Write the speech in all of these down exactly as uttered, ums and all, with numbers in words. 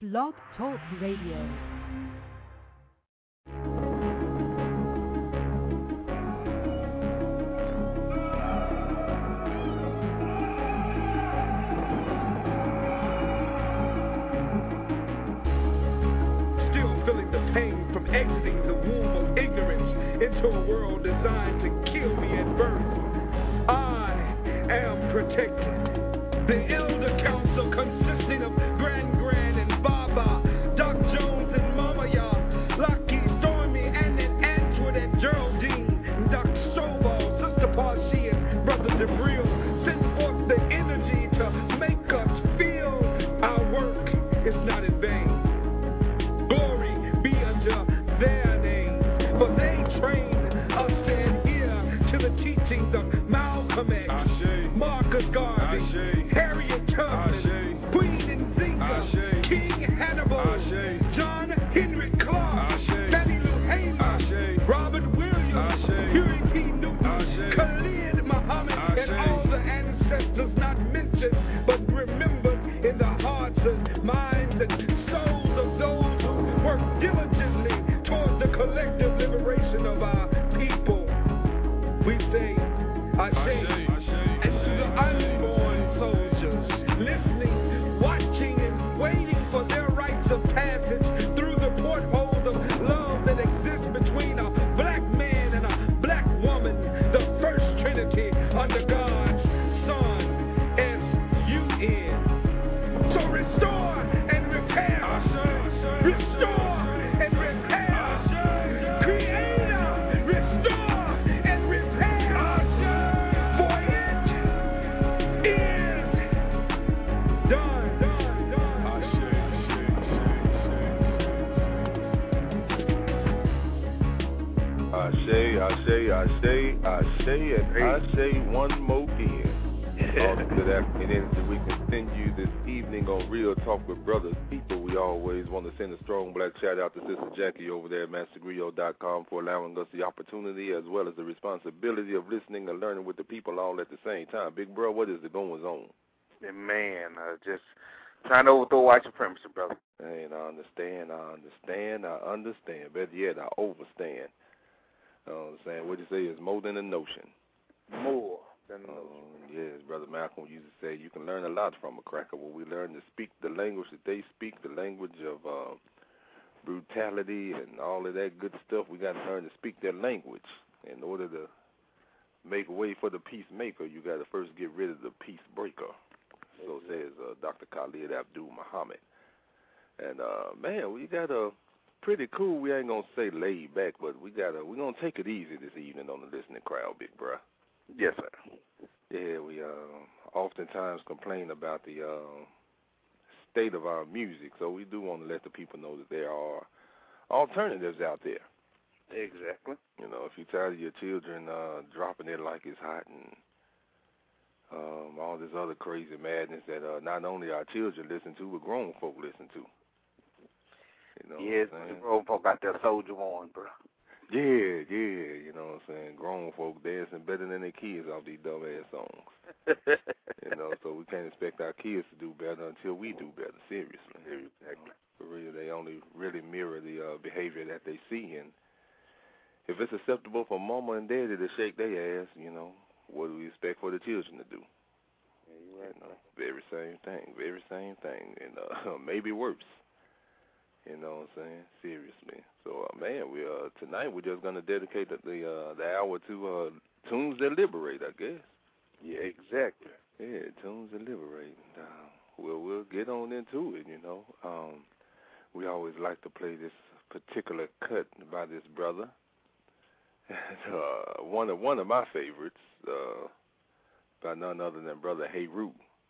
Blog Talk Radio. Exiting the womb of ignorance into a world designed to kill me at birth. I am protected. The Elder Council, consisting of Grand Grand and Baba, Doc Jones and Mama Ya, Lucky, Stormy, and Antoinette, Geraldine, Doc Stovall, Sister Parshi, and Brother Debril, send forth the energy to make us feel our work is not in vain. Glory be unto their name, for they trained us to adhere to the teachings of Malcolm X, Ashe, Marcus Garvey, Ashe, Harriet Tubman, Queen Nzinga, King Hannibal, Ashe, John Henry Clark, Fannie Lou Hamer, Robert Williams, Huey P. Newton, Khalid Muhammad, Ashe, and all the ancestors not mentioned but remembered in the hearts and minds and souls of those who work diligently towards the collective liberation of our people. We say, Ashe, and to the unborn soldiers, listening, watching, and waiting for their rites of passage through the portholes of love that exists between a black man and a black woman, the first trinity under God's Son, S U N. So restore and repair, restore and repair. Creator, restore and repair. For it is done. Ashe, Ashe, Ashe, Ashe, and Ashe one more again. Also, good afternoon, and we continue this evening on Real Talk with Brothers People. We always want to send a strong black shout out to Sister Jackie over there at master griot dot com for allowing us the opportunity as well as the responsibility of listening and learning with the people all at the same time. Big bro, what is the going on? Man, uh, just trying to overthrow white supremacy, brother. And I understand, I understand, I understand. Better yet, I overstand. You know what I'm saying? What you say is more than a notion. More than a notion. Um, yes, Brother Malcolm used to say you can learn a lot from a cracker. When we learn to speak the language that they speak, the language of uh, brutality and all of that good stuff, we got to learn to speak their language. In order to make way for the peacemaker, you got to first get rid of the peace breaker. So says uh, Doctor Khalid Abdul Muhammad. And, uh, man, we got a pretty cool, we ain't going to say laid back, but we got a, we're going to take it easy this evening on the listening crowd, big bro. Yes, sir. Yeah, we uh, oftentimes complain about the uh, state of our music, so we do want to let the people know that there are alternatives out there. Exactly. You know, if you're tired of your children uh, dropping it like it's hot and um, all this other crazy madness that uh, not only our children listen to, but grown folk listen to. You know yes, the grown folk got their soldier on, bro. Yeah, yeah, you know what I'm saying? Grown folk dancing better than their kids off these dumb-ass songs. You know, so we can't expect our kids to do better until we do better, seriously. Exactly. For real, they only really mirror the uh, behavior that they see. And if it's acceptable for mama and daddy to shake their ass, you know, what do we expect for the children to do? Yeah, you're right. You know, very same thing, very same thing, and uh, maybe worse. You know what I'm saying? Seriously. So, uh, man, we uh tonight we're just gonna dedicate the the, uh, the hour to uh, tunes that liberate, I guess. Yeah, exactly. Yeah, tunes that liberate. Uh, well, we'll get on into it. You know, um, we always like to play this particular cut by this brother. uh, one of one of my favorites, uh, by none other than Brother Heru.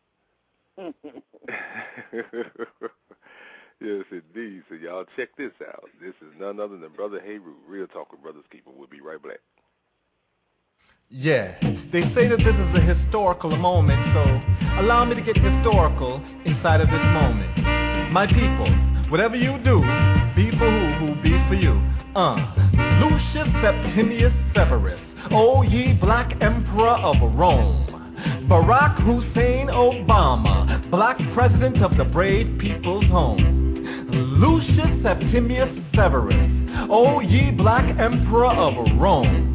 Yes, indeed. So y'all check this out. This is none other than Brother Heru. Real Talk with Brothers Keeper. We'll be right back. Yeah, they say that this is a historical moment, so allow me to get historical inside of this moment. My people, whatever you do, be for who, who be for you. Uh, Lucius Septimius Severus, O ye black emperor of Rome. Barack Hussein Obama, black president of the brave people's home. Septimius Severus, O ye black emperor of Rome.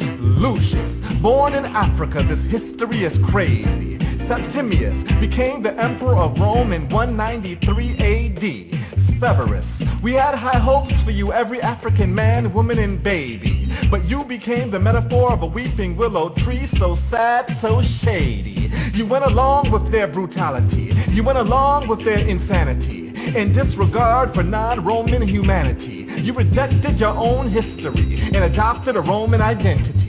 Lucius, born in Africa, this history is crazy. Septimius became the emperor of Rome in one ninety-three A D. Severus, we had high hopes for you, every African man, woman, and baby. But you became the metaphor of a weeping willow tree, so sad, so shady. You went along with their brutality. You went along with their insanity. In disregard for non-Roman humanity, you rejected your own history and adopted a Roman identity.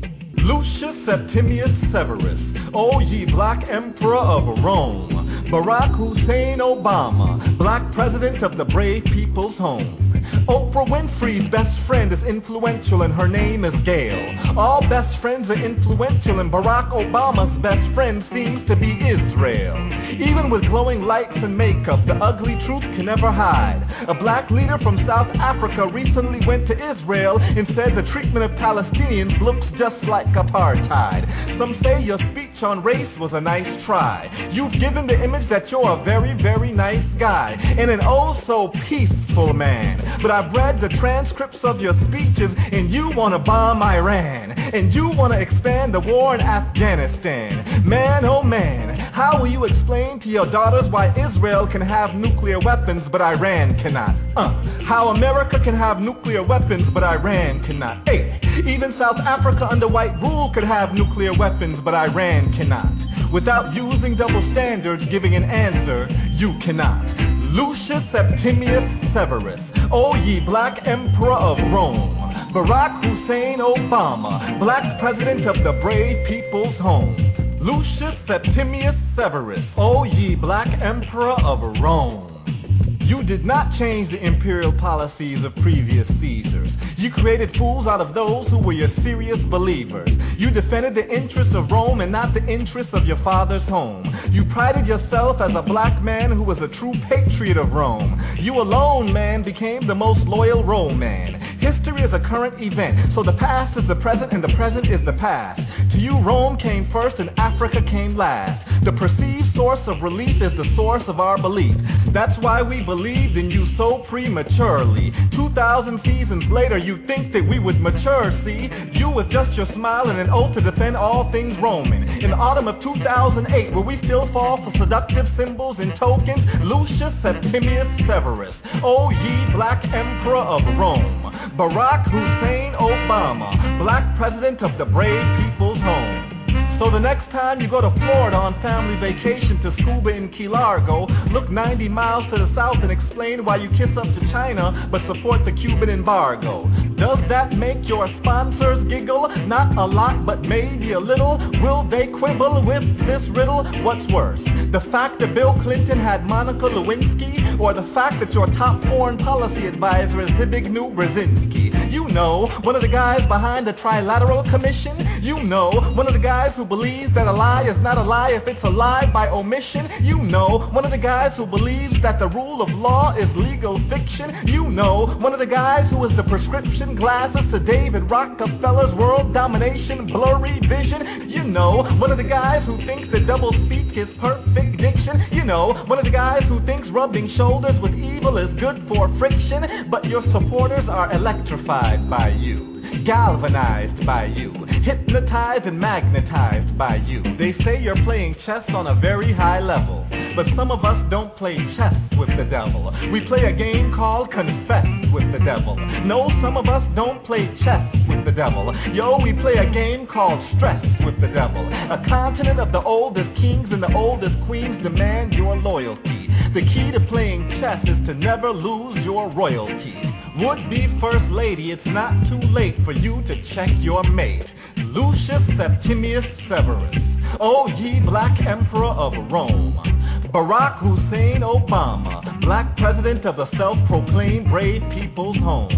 Lucius Septimius Severus, O ye black emperor of Rome. Barack Hussein Obama, black president of the brave people's home. Oprah Winfrey's best friend is influential and her name is Gail. All best friends are influential and Barack Obama's best friend seems to be Israel. Even with glowing lights and makeup, the ugly truth can never hide. A black leader from South Africa recently went to Israel and said the treatment of Palestinians looks just like apartheid. Some say your speech on race was a nice try. You've given the image that you're a very, very nice guy and an oh so peaceful man. But I've read the transcripts of your speeches and you want to bomb Iran and you want to expand the war in Afghanistan. Man, oh man, how will you explain to your daughters why Israel can have nuclear weapons but Iran cannot? Uh, how America can have nuclear weapons but Iran cannot? Hey, even South Africa under white rule could have nuclear weapons but Iran cannot. Without using double standards, giving an answer, you cannot. Lucius Septimius Severus, O ye black emperor of Rome. Barack Hussein Obama, black president of the brave people's home. Lucius Septimius Severus, O ye black emperor of Rome. You did not change the imperial policies of previous Caesars. You created fools out of those who were your serious believers. You defended the interests of Rome and not the interests of your father's home. You prided yourself as a black man who was a true patriot of Rome. You alone, man, became the most loyal Rome man. History is a current event, so the past is the present and the present is the past. To you, Rome came first and Africa came last. The perceived source of relief is the source of our belief. That's why we believed in you so prematurely. Two thousand seasons later, you think that we would mature, see? You with just your smile and an oath to defend all things Roman. In the autumn of two thousand eight, will we still fall for seductive symbols and tokens? Lucius Septimius Severus, O ye black emperor of Rome. Barack Hussein Obama, black president of the brave people's home. So the next time you go to Florida on family vacation to scuba in Key Largo, look ninety miles to the south and explain why you kiss up to China but support the Cuban embargo. Does that make your sponsors giggle? Not a lot, but maybe a little. Will they quibble with this riddle? What's worse, the fact that Bill Clinton had Monica Lewinsky, or the fact that your top foreign policy advisor is Zbigniew Brzezinski? You know, one of the guys behind the Trilateral Commission. You know, one of the guys who believes that a lie is not a lie if it's a lie by omission. You know, one of the guys who believes that the rule of law is legal fiction. You know, one of the guys who is the prescription glasses to David Rockefeller's world domination blurry vision. You know, one of the guys who thinks that double speak is perfect diction. You know, one of the guys who thinks rubbing shoulders with evil is good for friction. But your supporters are electrified by you, galvanized by you, hypnotized and magnetized by you. They say you're playing chess on a very high level, but some of us don't play chess with the devil. We play a game called Confess with the Devil. No, some of us don't play chess with the devil. Yo, we play a game called Stress with the Devil. A continent of the oldest kings and the oldest queens demand your loyalty. The key to playing chess is to never lose your royalty. Would-be First Lady, it's not too late for you to check your mate. Lucius Septimius Severus, O ye black emperor of Rome. Barack Hussein Obama, black president of the self-proclaimed brave people's home.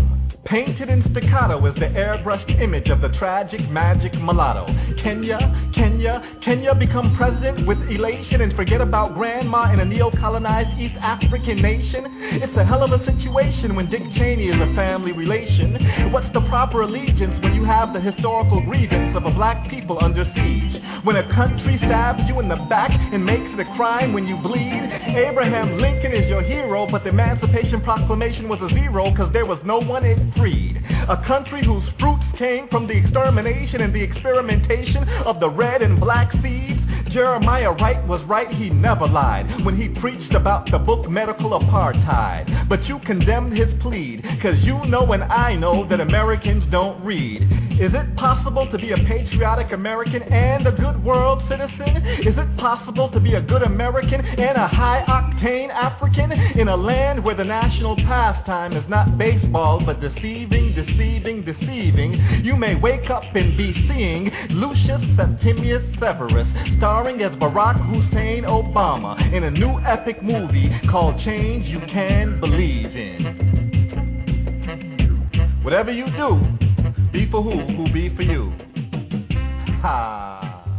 Painted in staccato is the airbrushed image of the tragic, magic mulatto. Kenya, Kenya, Kenya become president with elation and forget about grandma in a neo-colonized East African nation? It's a hell of a situation when Dick Cheney is a family relation. What's the proper allegiance when you have the historical grievance of a black people under siege? When a country stabs you in the back and makes it a crime when you bleed? Abraham Lincoln is your hero, but the Emancipation Proclamation was a zero because there was no one it freed. A country whose fruits came from the extermination and the experimentation of the red and black seeds. Jeremiah Wright was right, he never lied when he preached about the book Medical Apartheid. But you condemned his plead, cause you know and I know that Americans don't read. Is it possible to be a patriotic American and a good world citizen? Is it possible to be a good American and a high-octane African in a land where the national pastime is not baseball but deceiving, deceiving, deceiving? You may wake up and be seeing Lucius Septimius Severus starring as Barack Hussein Obama in a new epic movie called Change You Can Believe In. Whatever you do, be for who, who be for you. Ha.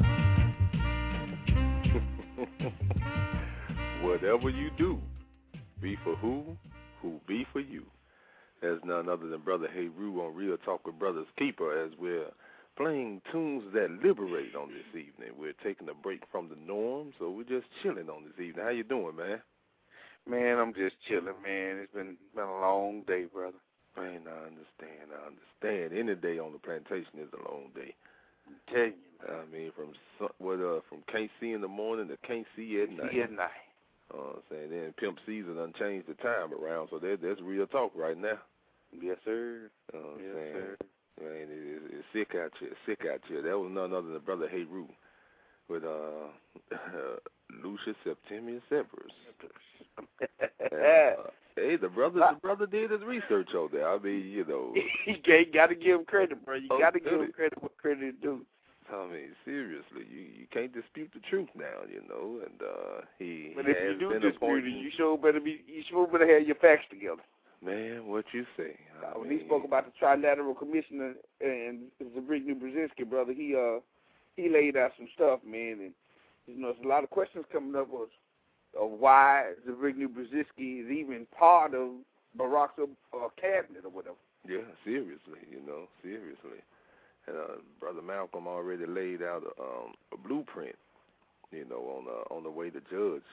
Whatever you do, be for who, who be for you. There's none other than Brother Heru on Real Talk with Brothers Keeper as we're playing tunes that liberate on this evening. We're taking a break from the norm, so we're just chilling on this evening. How you doing, man? Man, I'm just chilling, man. It's been been a long day, brother. Man, I understand. I understand. Any day on the plantation is a long day. I'm telling you, man. I mean, from what uh, from can't see in the morning to can't see at night. See at night. Uh, saying then Pimp Season done changed the time around, so that that's real talk right now. Yes, sir. Uh, yes, saying, sir. Man, it, it, it's sick out here, sick out here. That was none other than Brother Heru with uh, Lucius Septimius Severus. and, uh, hey, the brother, the brother did his research over there. I mean, you know, you got to give him credit, bro. You oh, got to give really? him credit what credit is due. I mean, seriously, you you can't dispute the truth now, you know. And uh, he but he if has you do been dispute appointed. it, you sure better be you sure better have your facts together. Man, what you say? I when mean, he spoke about the Trilateral Commission and Zbigniew Brzezinski, brother, he uh he laid out some stuff, man, and you know, there's a lot of questions coming up of, of why Zbigniew Brzezinski is even part of Barack's uh, cabinet or whatever. Yeah, seriously, you know, seriously. And uh, Brother Malcolm already laid out a, um, a blueprint, you know, on uh, on the way to judge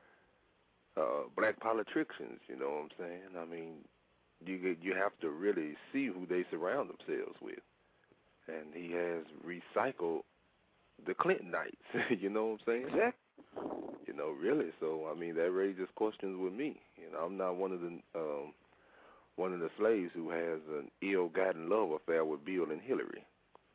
uh, black politicians. You know what I'm saying? I mean, you get, you have to really see who they surround themselves with, and he has recycled the Clintonites. You know what I'm saying? Exactly. You know, really. So I mean, that raises questions with me. You know, I'm not one of the um, one of the slaves who has an ill-gotten love affair with Bill and Hillary.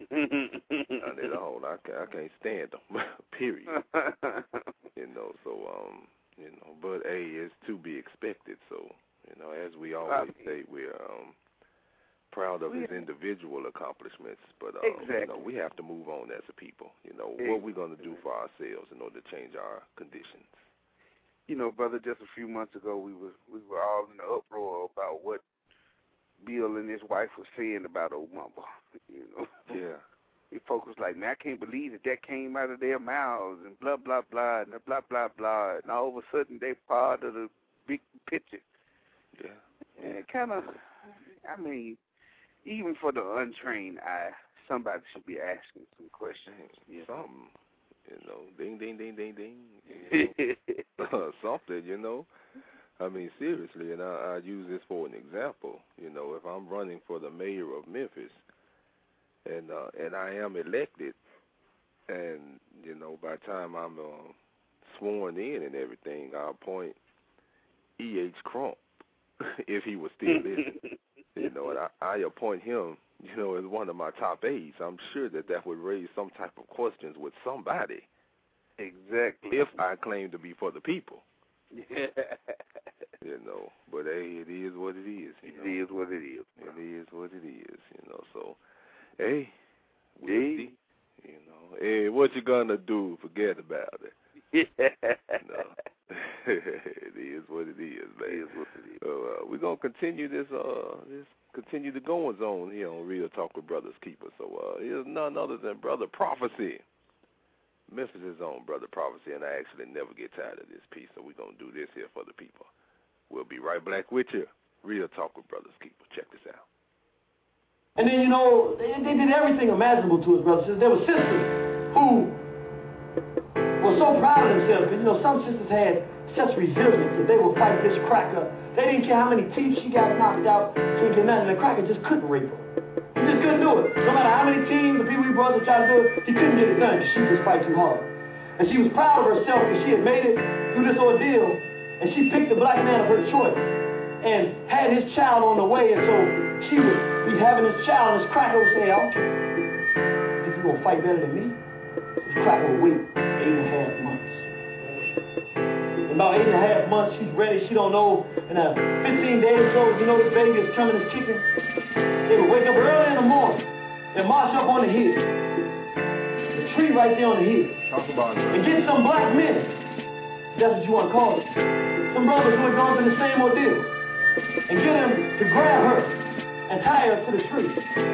Not at all. I, I can't stand them. Period. You know. So um, you know, but hey, it's to be expected. So you know, as we always say, we're um, proud of his individual accomplishments, but uh, exactly. you know, we have to move on as a people. You know, exactly. what we're going to do for ourselves in order to change our conditions. You know, brother, just a few months ago, we were we were all in the uproar about what Bill and his wife were saying about Obama. You know, yeah. The folks was like, man, I can't believe that that came out of their mouths and blah blah blah and blah blah blah, and all of a sudden they part of the big picture. Yeah. And it kind of, I mean, even for the untrained eye, somebody should be asking some questions. You know? Something, you know, ding, ding, ding, ding, ding. You know? Something, you know. I mean, seriously, and I, I use this for an example. You know, if I'm running for the mayor of Memphis, and uh, and I am elected, and, you know, by the time I'm uh, sworn in and everything, I'll appoint E H. Crump, if he was still living. You know, and I, I appoint him, you know, as one of my top aides. I'm sure that that would raise some type of questions with somebody. Exactly. If I claim to be for the people. Yeah. You know, but hey, it is what it is. You it know? is what it is. Bro. It is what it is. You know, so hey, we'll hey. see. You know, hey, what you gonna do? Forget about it. Yeah. No. It is what it is, man. It is what it is. Uh, we're gonna continue this uh this continue the goings on here on Real Talk with Brothers Keeper. So uh, here's none other than Brother Prophecy. Memphis' own Brother Prophecy, and I actually never get tired of this piece, so we're going to do this here for the people. We'll be right back with you. Real Talk with Brothers Keeper. Check this out. And then, you know, they, they did everything imaginable to us, brothers. There were sisters who were so proud of themselves, because, you know, some sisters had such resilience that they would fight this cracker. They didn't care how many teeth she got knocked out, she didn't do nothing. The cracker just couldn't rape her. He just couldn't do it. No matter how many teams, the people he brothers tried to do it, he couldn't get it done because she just fight too hard. And she was proud of herself because she had made it through this ordeal, and she picked the black man of her choice and had his child on the way. And so she would be having this child, and this cracker would say, I don't care. If you're going to fight better than me, this cracker would wait eight and a half months. And about eight and a half months, she's ready. She don't know. And uh, fifteen days old, you know this baby is coming, is kicking. They would wake up early in the morning and march up on the hill. The tree right there on the hill. Talk about it. And get some black men. That's what you want to call it. Some brothers who had gone through the same ordeal. And get them to grab her and tie her to the tree.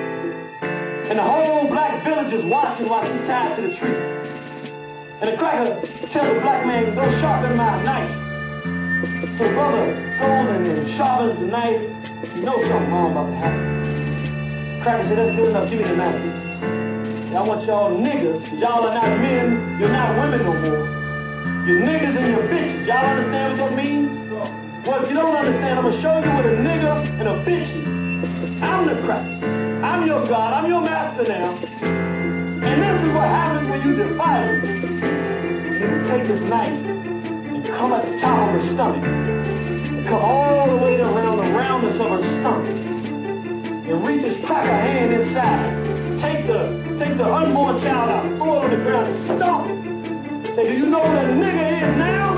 And the whole black village is watching while she's tied to the tree. And the cracker tells the black man, go sharpen my knife. So the brother goes and then sharpens the knife. You know something wrong about to happen. Cracker said, that's good enough, give me the knife. I want y'all niggas, because y'all are not men, you're not women no more. You're niggas and you're bitches. Y'all understand what that means? Well, if you don't understand, I'm going to show you what a nigga and a bitch is. I'm the cracker. I'm your God. I'm your master now. And this is what happens when you defy me. You take this knife and come at the top of her stomach. And come all the way around the roundness of her stomach. And reach this cracker hand inside. Take the take the unborn child out, throw it on the ground and stomp it. Say, do you know what a nigga is now?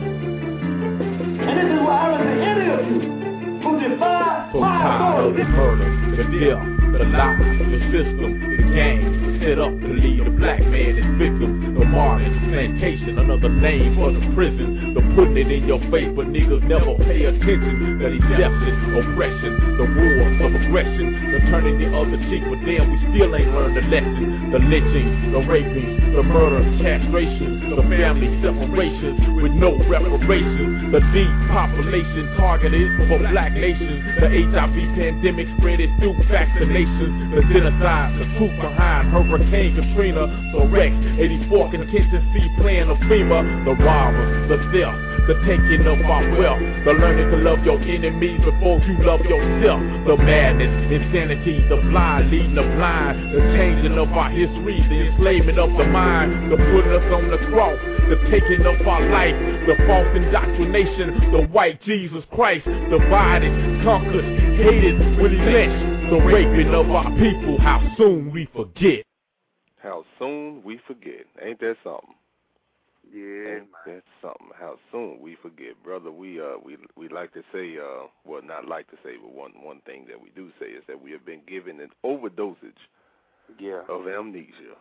And this is what happens to any of you who defy so my authority. The murder, the death, the lie, the system, the game, set up to lead a black man as victim. The market, plantation, another name for the prison. The putting it in your face, but niggas never pay attention. The deception, oppression, the wars of aggression, the turning the other cheek, but damn, we still ain't learned the lesson. The lynching, the raping, the murder, castration, the family separations with no reparations. The depopulation targeted for black nations. The H I V pandemic spread it through vaccinations. The genocide, the truth behind Hurricane Katrina. The Rex, eighty-four contingency plan of FEMA. The robbers, the theft, the taking of our wealth. The learning to love your enemies before you love yourself. The madness, insanity, the blind leading the blind. The changing of our history, the enslavement of the mind. The putting us on the cross, the taking of our life. The false indoctrination, the white Jesus Christ. Divided, conquered, hated, relentless. The raping of our people, how soon we forget. How soon we forget. Ain't that something? Yeah, Ain't that something? How soon we forget, brother. We uh we we like to say uh well not like to say, but one one thing that we do say is that we have been given an overdosage yeah. of amnesia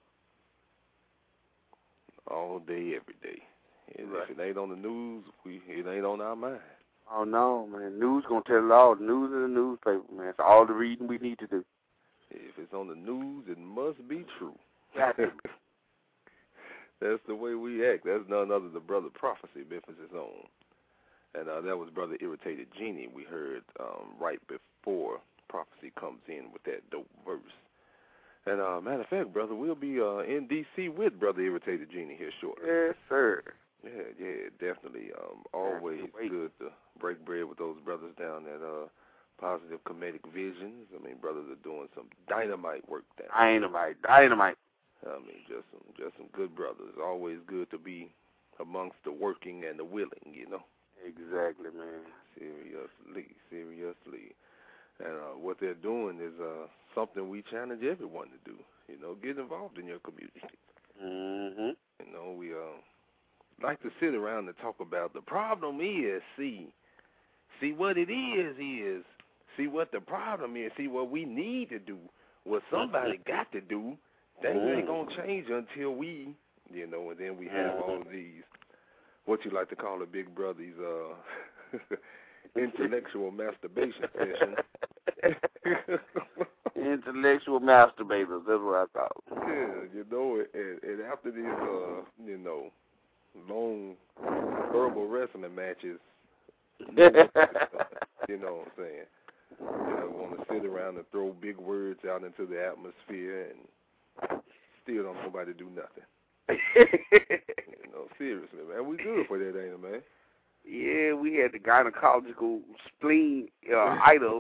all day, every day. And Right. if it ain't on the news, we it ain't on our mind. Oh no, man. News gonna tell it all. The news in the newspaper, man. It's all the reading we need to do. If it's on the news, it must be true. Got to. That's the way we act. That's none other than Brother Prophecy, Memphis' own. And uh, that was Brother Irritated Genie we heard um, right before Prophecy comes in with that dope verse. And uh, matter of fact, brother, we'll be uh, in D C with Brother Irritated Genie here shortly. Yes, sir. Yeah, yeah, definitely. Um, always good to break bread with those brothers down at uh, Positive Comedic Visions. I mean, brothers are doing some dynamite work down there. Dynamite, dynamite. I mean, just some, just some good brothers. Always good to be amongst the working and the willing, you know. Exactly, man. Seriously, seriously. And uh, what they're doing is uh, something we challenge everyone to do. You know, get involved in your community. Mm-hmm. You know, we uh, like to sit around and talk about the problem is, see, see what it is is, see what the problem is, see what we need to do, what somebody got to do. Things ain't going to change until we, you know, and then we have all these, what you like to call it, big brothers, uh, Intellectual masturbation session. Intellectual masturbators, that's what I call them. Yeah, you know, and, and after these, uh, you know, long verbal wrestling matches, you know what I'm saying? You know, want to sit around and throw big words out into the atmosphere and still don't nobody do nothing. You know, seriously, man. We good for that, ain't it, man? Yeah, we had the gynecological spleen uh, idols.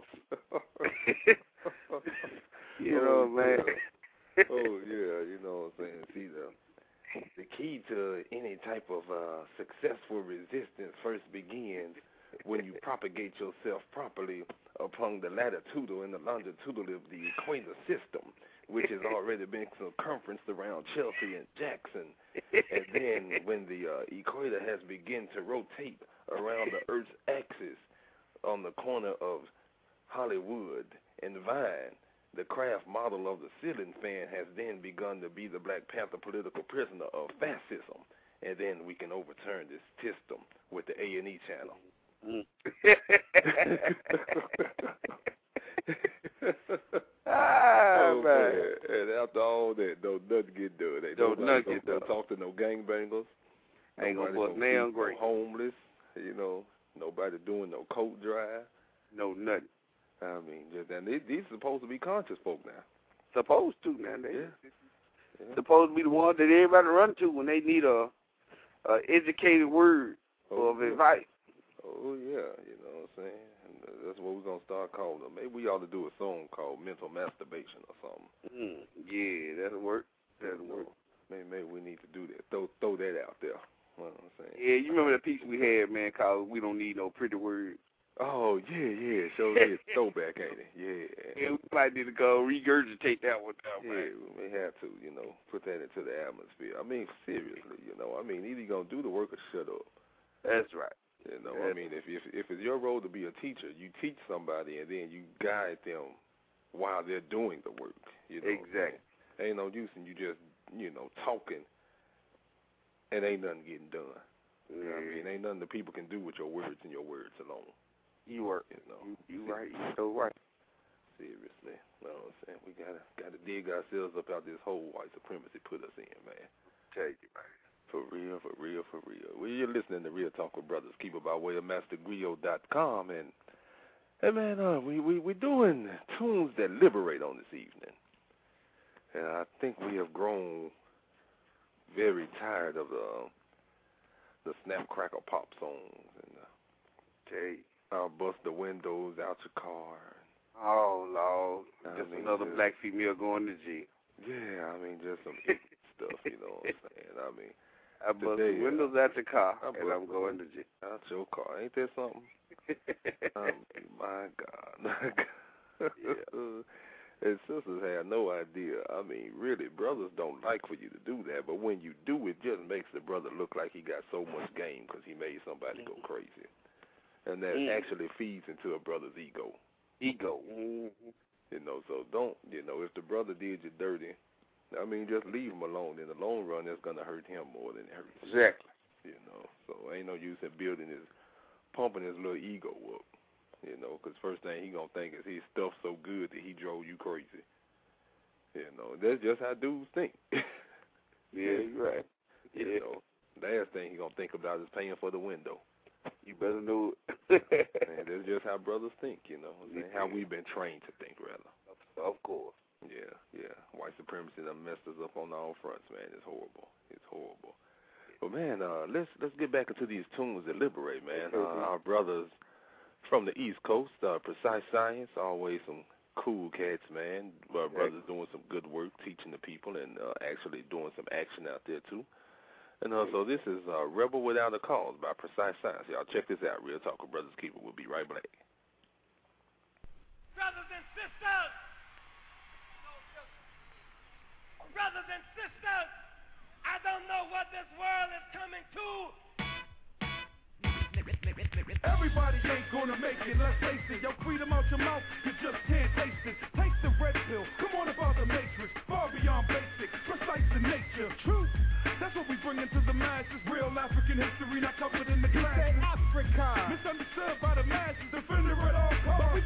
You know, oh, man. Yeah. Oh, yeah, you know what I'm saying? See, the, the key to any type of uh, successful resistance first begins when you propagate yourself properly upon the latitudinal and the longitudinal of the equator system, which has already been circumferenced around Chelsea and Jackson. And then when the uh, equator has begun to rotate around the Earth's axis on the corner of Hollywood and Vine, the craft model of the ceiling fan has then begun to be the Black Panther political prisoner of fascism. And then we can overturn this system with the A and E channel. Mm. ah, oh, man. man. And after all that, don't nothing get done. They don't nothing get done. Don't talk to no gangbangers. Ain't gonna put nail great. Homeless, you know. Nobody doing no coat drive. No nothing. I mean, just and they, these supposed to be conscious folk now. Supposed to, man. They yeah. yeah. supposed to be the ones that everybody run to when they need a, a educated word oh, of yeah. advice. Oh yeah, you know what I'm saying. And that's what we're gonna start calling them. Maybe we ought to do a song called "Mental Masturbation" or something. Mm, yeah, that'll work. That'll you work. Know, maybe, maybe we need to do that. Throw throw that out there. You know what I'm saying? Yeah, you remember the piece we had, man, called "We Don't Need No Pretty Words." Oh, yeah, yeah. So it's throwback, ain't it? Yeah. Yeah, we might need to go regurgitate that one down, yeah, man. we may have to, you know, put that into the atmosphere. I mean, seriously, you know. I mean, either you're going to do the work or shut up. That's right. You know, That's I mean, if, if if it's your role to be a teacher, you teach somebody and then you guide them while they're doing the work. You know, exactly. Ain't no use in you just, you know, talking and ain't nothing getting done. You know what I mean? Ain't nothing that people can do with your words and your words alone. You work, you know. You, you right. You so right. Seriously, you know what I'm saying? We gotta gotta dig ourselves up out this hole white supremacy put us in, man. Tell you, man. For real, for real, for real. Well, you're listening to Real Talk with Brothers Keeper by way of Master Griot dot com, and hey, man, uh, we we we doing tunes that liberate on this evening, and I think we have grown very tired of the the snap crackle pop songs and uh, tell you. I'll bust the windows out your car. Oh, Lord. I Just mean, another just, black female going to jail. Yeah, I mean, just some stuff, you know what I'm saying? I mean, I bust today, the windows uh, out your car, I and I'm going to jail. Out your car. Ain't that something? um, my God. My God. Yeah. And sisters have no idea. I mean, really, brothers don't like for you to do that, but when you do, it just makes the brother look like he got so much game because he made somebody go crazy. And that mm. actually feeds into a brother's ego. Ego. Mm-hmm. You know, so don't, you know, if the brother did you dirty, I mean, just leave him alone. In the long run, that's going to hurt him more than it hurts you. Exactly. You know, so ain't no use in building his, pumping his little ego up. You know, because first thing he going to think is his stuff so good that he drove you crazy. You know, that's just how dudes think. Yeah, you're right. You yeah. know, last thing he going to think about is paying for the window. You better know it. And that's just how brothers think, you know. Yeah. How we've been trained to think, rather. Of course. Yeah, yeah. White supremacy done messed us up on all fronts, man. It's horrible. It's horrible. But, man, uh, let's let's get back into these tunes that liberate, man. Uh, our brothers from the East Coast, uh, Precise Science, always some cool cats, man. Our brothers doing some good work, teaching the people, and uh, actually doing some action out there, too. And uh, so this is uh, Rebel Without a Cause by Precise Science. Y'all check this out. Real Talk with Brothers Keeper. We'll be right back. Brothers and sisters, brothers and sisters, I don't know what this world is coming to. Everybody ain't gonna make it, let's face it. Yo, freedom out your mouth, you just can't taste it. Taste the red pill, come on about the matrix. Far beyond basic, precise in nature. Truth, that's what we bring into the masses. Real African history not covered in the classes. Africa, misunderstood by the masses.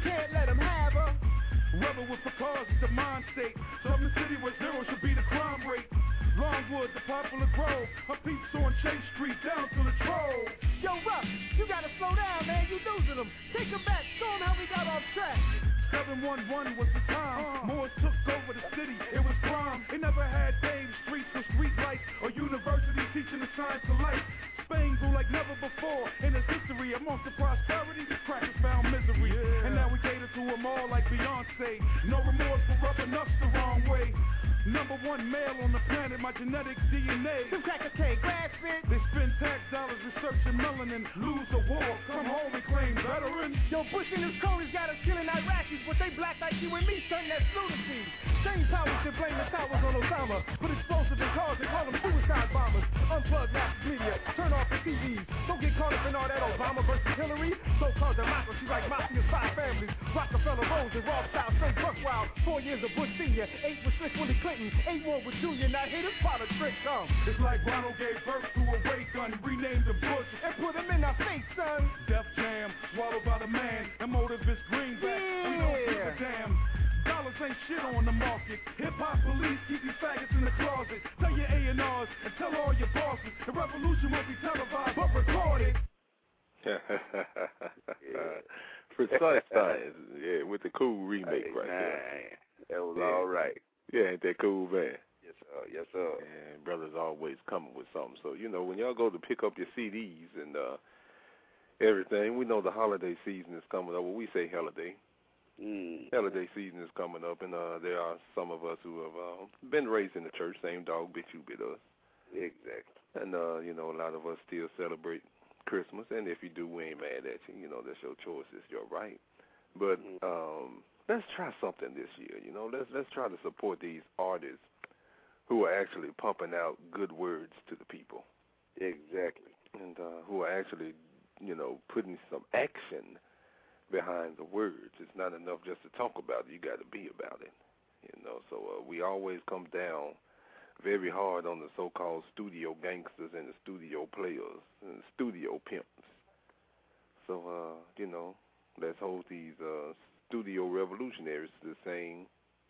can't let them have her. Rebel with the cause, it's a mind state. Southern City where zero should be the crime rate. Longwood, the popular grove. Her peeps on Chase Street down to the Troll. Yo, Ruff, you gotta slow down, man. You losing them. Take them back. Show them how we got off track. seven one one was the time. Uh. Moors took over the city. It was crime. They never had paved streets or street lights or universities teaching the science of life. Spain grew like never before in its history. Amongst the prosperity, crackers found misery. Yeah. And now we cater to them all like Beyonce. No remorse for rubbing us the wrong way. Number one male on the planet, my genetic D N A. Them crackers can't grasp it. They spend tax dollars researching melanin. Lose a war, come home and claim veteran. Yo, Bush and his cronies got us killing Iraqis, but they black like you and me, son, that's lunacy. Same powers should blame the towers on Osama. Put explosives in cars and call them suicide bombers. Unplug mass media, turn off the T Vs. Don't get caught up in all that Obama versus Hillary. So-called democracy like mafia's five families. Rockefeller, Rose, and Rothschild, straight buck wild. Four years of Bush Senior, eight with Slick Willie Clinton, eight more with Junior. Now here this part of trick come. It's like Ronald gave birth to a ray gun, renamed him Bush, and put him in our face, son. Def Jam, swallowed by the man. That motive is greenback. Yeah. We don't give a damn. Dollars ain't shit on the market. Hip-hop police keep these faggots in the closet. Tell your A and R's and tell all your bosses. The revolution won't be televised but recorded. Precise Science, yeah, with the cool remake hey, right man. there. That was yeah. all right. Yeah, ain't that cool, man? Yes, sir. Yes, sir. And brothers always coming with something. So, you know, when y'all go to pick up your C Ds and uh, everything, we know the holiday season is coming up. Well, we say holiday. Mm. Holiday season is coming up, and uh, there are some of us who have uh, been raised in the church, same dog bit you bit us. Exactly. And, uh, you know, a lot of us still celebrate Christmas, and if you do, we ain't mad at you. You know, that's your choice. It's your right. But mm. um, let's try something this year. You know, let's let's try to support these artists who are actually pumping out good words to the people. Exactly. And uh, who are actually, you know, putting some action behind the words. It's not enough just to talk about it. You got to be about it. You know, so uh, we always come down very hard on the so-called studio gangsters and the studio players and the studio pimps. So, uh, you know, let's hold these uh, studio revolutionaries to the same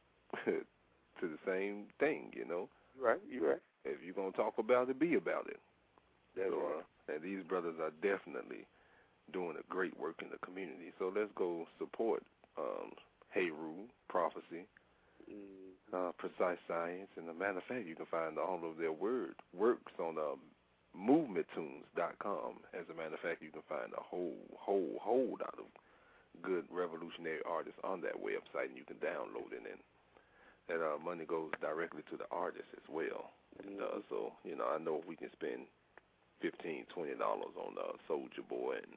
to the same thing, you know. Right, you're right. If you're going to talk about it, be about it. That's so, right. Uh, and these brothers are definitely doing a great work in the community. So let's go support um, Heru, Prophecy, mm. uh, Precise Science, and a matter of fact, you can find all of their word works on um, movement tunes dot com. As a matter of fact, you can find a whole, whole, whole lot of good revolutionary artists on that website, and you can download it. And that uh, money goes directly to the artists as well. And uh, so, you know, I know if we can spend fifteen, twenty dollars on uh, Soulja Boy and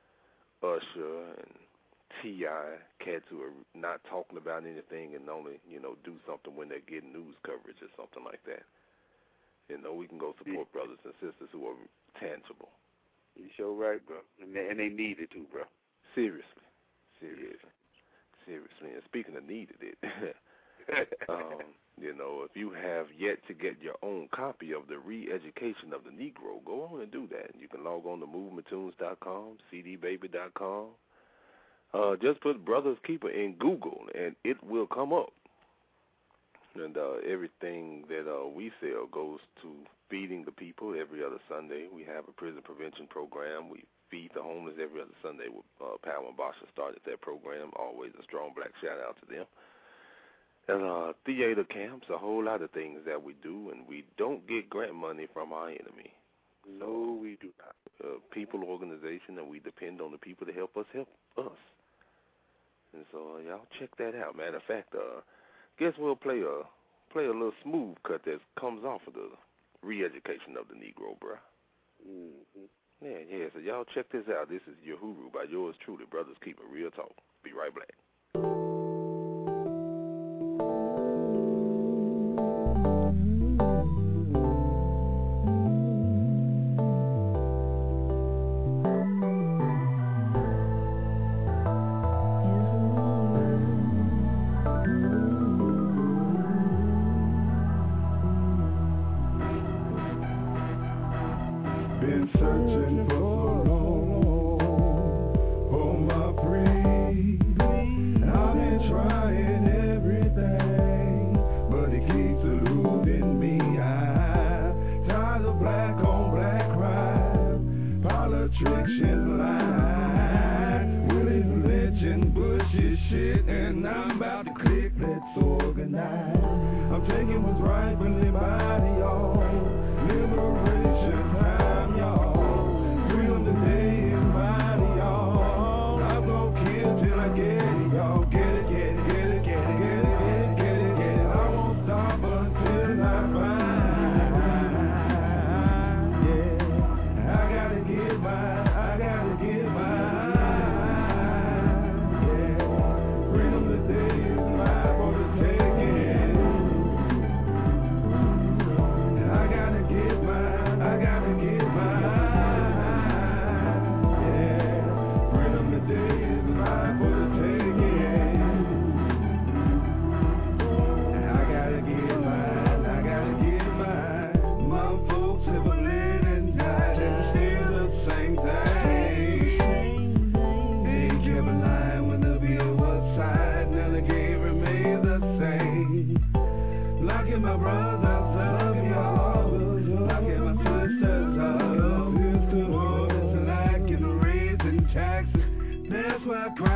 Usher and T I, cats who are not talking about anything and only, you know, do something when they're getting news coverage or something like that. You know, we can go support yeah. brothers and sisters who are tangible. You sure right, bro. And they, and they need it too, bro. Seriously. Seriously. Yeah. Seriously. And speaking of needed it, um, you know, if you have yet to get your own copy of the Re-Education of the Negro, go on and do that. You can log on to movement tunes dot com, c d baby dot com. Uh, just put Brothers Keeper in Google, and it will come up. And uh, everything that uh, we sell goes to feeding the people every other Sunday. We have a prison prevention program. We feed the homeless every other Sunday. With uh, Powell and Basha started that program. Always a strong black shout-out to them. And uh, theater camps, a whole lot of things that we do, and we don't get grant money from our enemy. No, we do not. Uh, people organization, and we depend on the people to help us help us. And so uh, y'all check that out. Matter of fact, uh, guess we'll play a play a little smooth cut that comes off of the Re-Education of the Negro, bruh. Mm-hmm. Yeah, yeah. So y'all check this out. This is Uhuru by yours truly, Brothers Keeper. Real talk. Be right back. Searching for so long, for my breathing.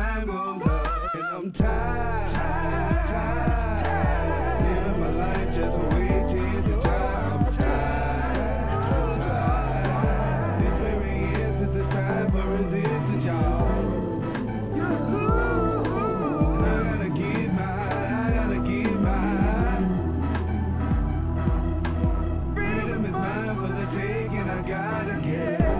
time goes up, and I'm tired, tired, tired, living my life just waiting to die. I'm tired, I'm tired. This very instant is time for resistance, y'all. I gotta get mine, I gotta get mine. Freedom is mine for the taking, I gotta get it.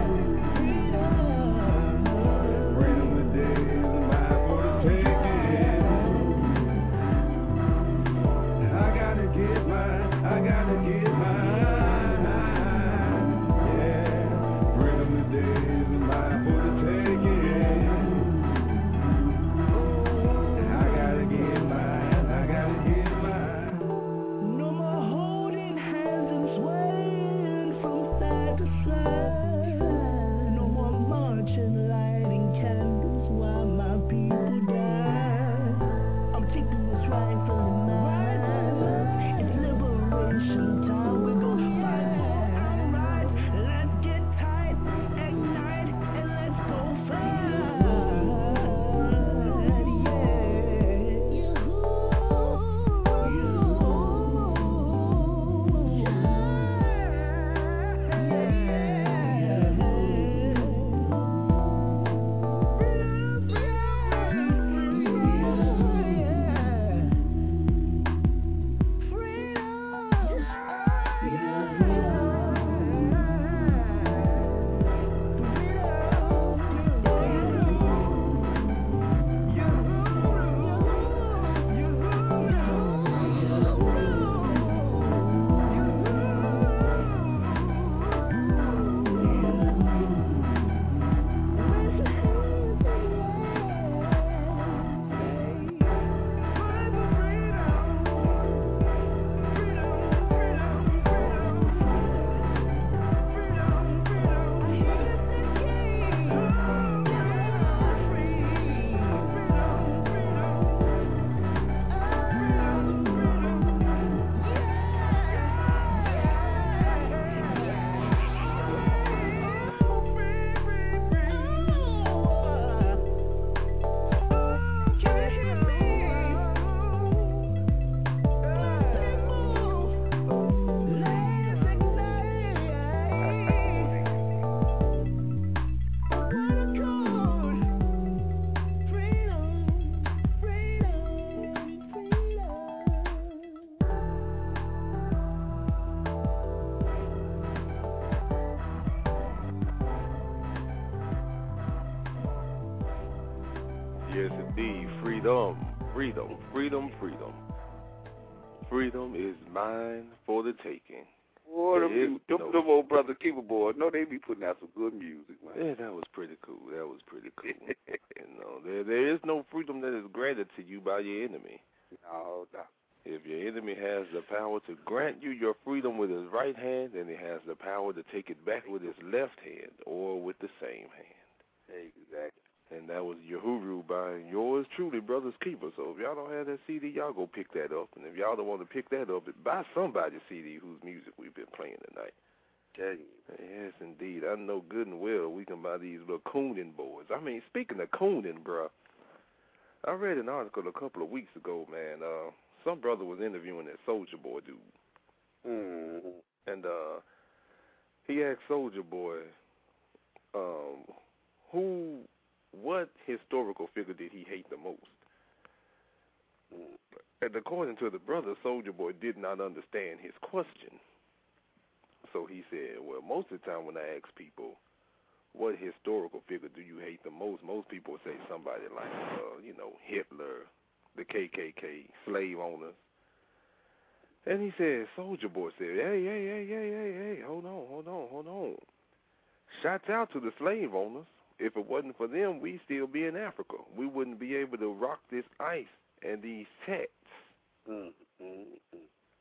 Yes, indeed. Freedom, freedom, freedom, freedom. Freedom is mine for the taking. Boy, them, There is them, no- them old brother keyboard, no, they be putting out some good music, man. Yeah, that was pretty cool. That was pretty cool. You know, there there is no freedom that is granted to you by your enemy. No, no. If your enemy has the power to grant you your freedom with his right hand, then he has the power to take it back with his left hand or with the same hand. Exactly. And that was Yahuru by yours truly, Brothers Keeper. So if y'all don't have that C D, y'all go pick that up. And if y'all don't want to pick that up, buy somebody's C D whose music we've been playing tonight. Tell you. Yes, indeed. I know good and well we can buy these little cooning boards. I mean, speaking of cooning, bruh, I read an article a couple of weeks ago, man. Uh, some brother was interviewing that Soulja Boy dude. Mm-hmm. And uh, he asked Soulja Boy, um, who, what historical figure did he hate the most? And according to the brother, Soulja Boy did not understand his question. So he said, well, most of the time when I ask people, what historical figure do you hate the most, most people say somebody like, uh, you know, Hitler, the K K K, slave owners. And he said, Soulja Boy said, hey, hey, hey, hey, hey, hey, hold on, hold on, hold on. Shouts out to the slave owners. If it wasn't for them, we'd still be in Africa. We wouldn't be able to rock this ice and these texts. Mm-hmm.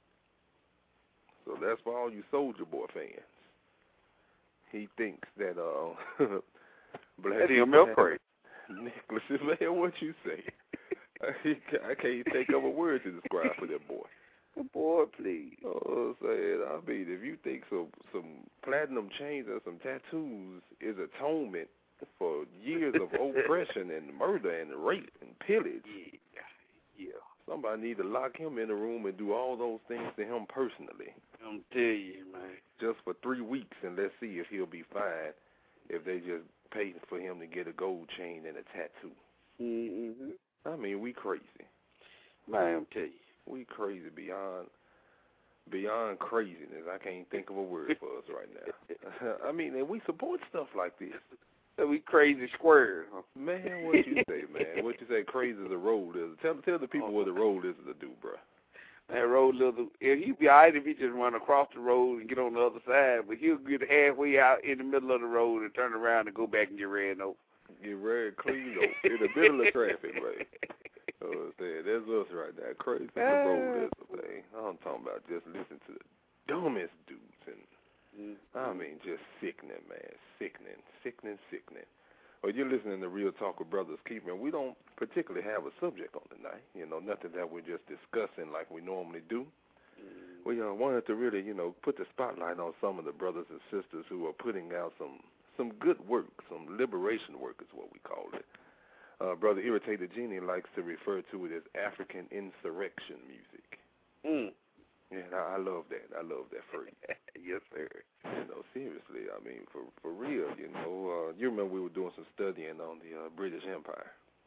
So that's for all you Soulja Boy fans. He thinks that uh, black Eddie people milk have crate. necklaces. Man, what you say? I can't think of a word to describe for that boy. Boy, please. Oh, saying, I mean, if you think some some platinum chains or some tattoos is atonement for years of oppression and murder and rape and pillage. Yeah, yeah. Somebody need to lock him in a room and do all those things to him personally. I'm telling you, man. Just for three weeks, and let's see if he'll be fine if they just pay for him to get a gold chain and a tattoo. Mm-hmm. I mean, we crazy. Man, I'm telling you. We crazy beyond beyond craziness. I can't think of a word for us right now. I mean, and we support stuff like this. We crazy squares. Huh? Man, what you say, man? What you say? Crazy as a road is. Tell tell the people what the road is to do, bro. That road, little, if he'd be all right if he just run across the road and get on the other side, but he'll get halfway out in the middle of the road and turn around and go back and get ran over. Get red clean over in the middle of traffic, right? Oh, that's us right now. Crazy as a road is, man. I'm talking about just listen to the dumbest dudes and. Mm-hmm. I mean, just sickening, man. Sickening, sickening, sickening. Well, you're listening to Real Talk with Brothers Keeper, and we don't particularly have a subject on tonight. You know, nothing that we're just discussing like we normally do. Mm-hmm. We uh, wanted to really, you know, put the spotlight on some of the brothers and sisters who are putting out some, some good work, some liberation work is what we call it. Uh, Brother Irritated Genie likes to refer to it as African insurrection music. Mm. Yeah, I, I love that. I love that phrase. Yes, sir. You know, seriously, I mean, for for real, you know. Uh, you remember we were doing some studying on the uh, British Empire.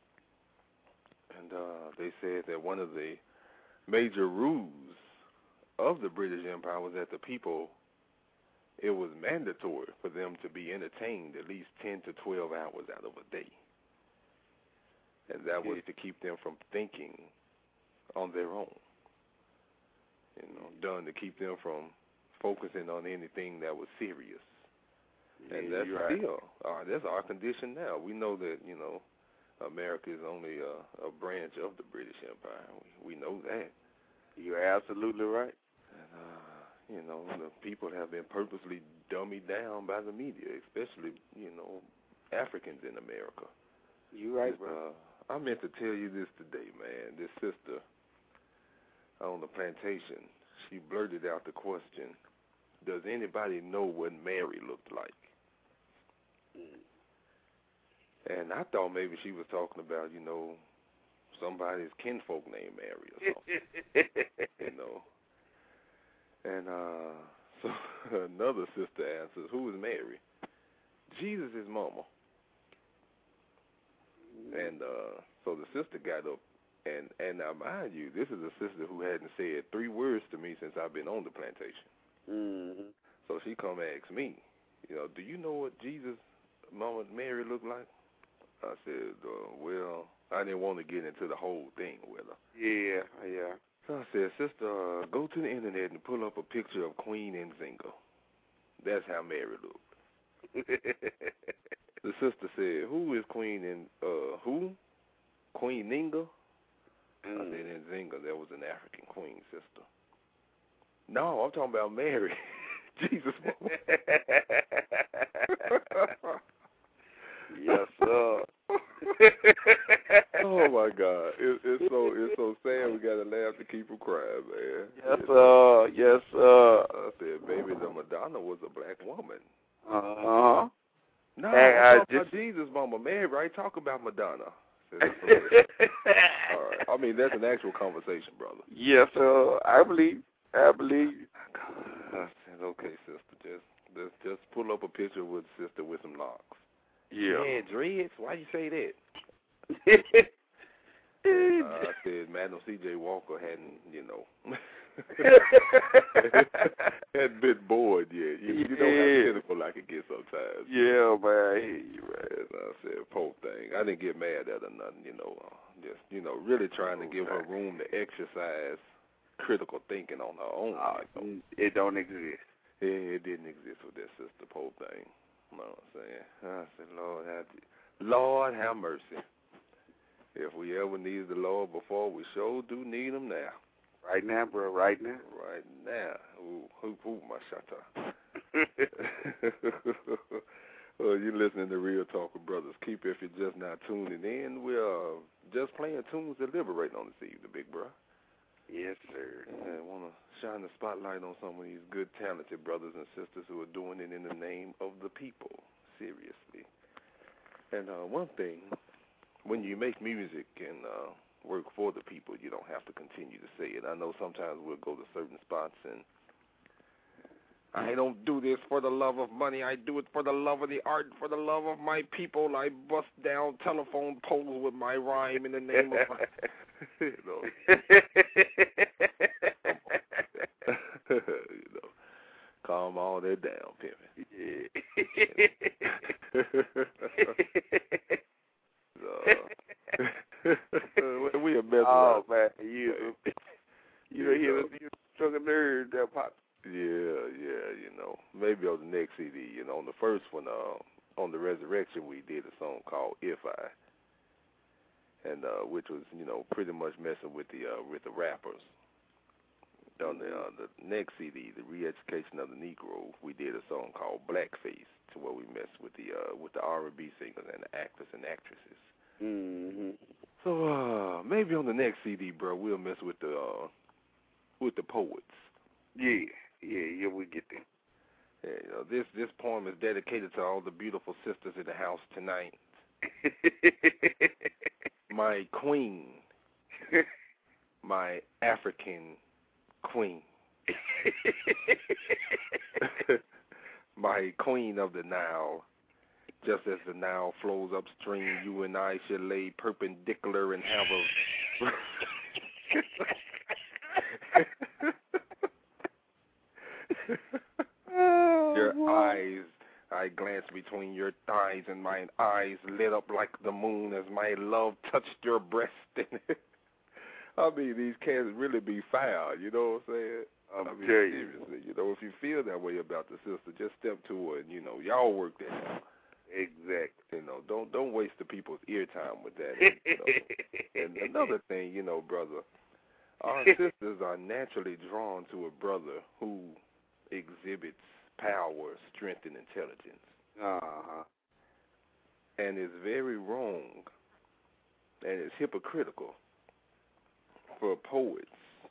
And uh, they said that one of the major rules of the British Empire was that the people, it was mandatory for them to be entertained at least ten to twelve hours out of a day. And that was to keep them from thinking on their own. You know, done to keep them from focusing on anything that was serious. And yeah, that's right. still, uh, that's our condition now. We know that, you know, America is only a, a branch of the British Empire. We, we know that. You're absolutely right. And, uh, you know, the people have been purposely dummied down by the media, especially, you know, Africans in America. You're right, bro. Uh, I meant to tell you this today, man. This sister on the plantation, she blurted out the question, does anybody know what Mary looked like? Mm. And I thought maybe she was talking about, you know, somebody's kinfolk named Mary or something, you know. And uh, so another sister answers, who is Mary? Jesus' mama. Mm. And uh, so the sister got up. And and now, mind you, this is a sister who hadn't said three words to me since I've been on the plantation. Mm-hmm. So she come ask me, you know, do you know what Jesus' Mama Mary looked like? I said, uh, well, I didn't want to get into the whole thing with her. Yeah, yeah. So I said, sister, uh, go to the internet and pull up a picture of Queen Nzinga. That's how Mary looked. The sister said, who is Queen in, uh, who? Queen Ninga? Mm. I said, Nzinga, that was an African queen, sister. No, I'm talking about Mary. Jesus. Yes, sir. Oh my God, it, it's so it's so sad. We gotta laugh to keep from crying, man. Yes, sir. Yes, sir. I said, baby, the Madonna was a black woman. Uh huh. No, hey, I'm I talking just... about Jesus, Mama Mary. Right? Talk about Madonna. All right. I mean, that's an actual conversation, brother. Yes, sir. I believe. I believe. I said, okay, sister, just just just pull up a picture with sister with some locks. Yeah. Yeah, dreads. Why you say that? uh, I said, Madam C J Walker hadn't, you know, hadn't been bored yet. You, you know how cynical I can get sometimes. Yeah, man. I hear you, man. And I said, poor thing. I didn't get mad at her nothing, you know. Uh, just, you know, really trying to give her room to exercise critical thinking on her own. Uh, you know. It don't exist. Yeah, it didn't exist with that sister, poor thing. You know what I'm saying? I said, Lord have, Lord have mercy. If we ever needed the Lord before, we sure do need him now. Right now, bro, right now. Right now. Ooh, hoop, hoop, my shata. Well, you're listening to Real Talk with Brothers Keeper. If you're just not tuning in, we're uh, just playing tunes that liberate on this evening, big bro. Yes, sir. And I want to shine the spotlight on some of these good, talented brothers and sisters who are doing it in the name of the people. Seriously. And uh, one thing, when you make music and uh, work for the people, you don't have to continue to say it. I know sometimes we'll go to certain spots and I don't do this for the love of money. I do it for the love of the art, for the love of my people. I bust down telephone poles with my rhyme in the name of my... you know. you know. Calm all that down, pimpin'. Yeah. so, we a mess oh, around. man, you, you don't hear the you struck a nerve there, Pop. Yeah, yeah, you know. Maybe on the next C D, you know, on the first one, uh, on the Resurrection, we did a song called If I, and uh, which was, you know, pretty much messing with the uh, with the rappers. On the uh, the next C D, the Re-Education of the Negro, we did a song called Blackface, to where we messed with the uh, with the R and B singers and the actors and actresses. Mm-hmm. So uh, maybe on the next C D, bro, we'll mess with the uh, with the poets. Yeah. Yeah, yeah, we get there. Yeah, you know, this this poem is dedicated to all the beautiful sisters in the house tonight. My queen, my African queen, my queen of the Nile. Just as the Nile flows upstream, you and I should lay perpendicular and have a... Your eyes, I glance between your thighs, and my eyes lit up like the moon as my love touched your breast. I mean, these cats really be foul, you know what I'm saying? I'm I mean, telling you. seriously, you know, if you feel that way about the sister, just step to her and, you know, y'all work that out. Exactly. You know, don't don't waste the people's ear time with that. And, you know. And another thing, you know, brother, our sisters are naturally drawn to a brother who exhibits power, strength, and intelligence. Uh-huh. And it's very wrong, and it's hypocritical for poets